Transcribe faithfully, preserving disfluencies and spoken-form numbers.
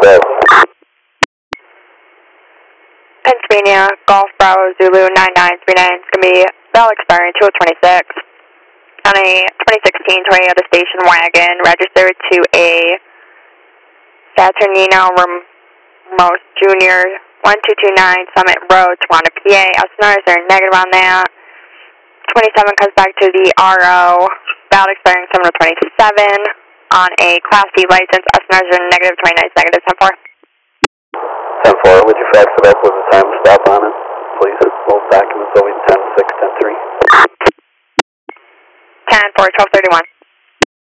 twelve. Pennsylvania, Golf Bravo Zulu nine nine three nine. It's going to be bell expiring two oh twenty-six on a twenty sixteen Toyota station wagon registered to a Saturnino Ramos Junior one two two nine Summit Road, Toronto, P A. S N Rs are negative on that. twenty-seven comes back to the R O, bell expiring seven oh twenty-seven on a Class D license. S N Rs are negative twenty-nine, negative ten four. ten four, would you fax it up with the time stop on it, please? Both documents over ten six, ten three. ten four, twelve thirty-one.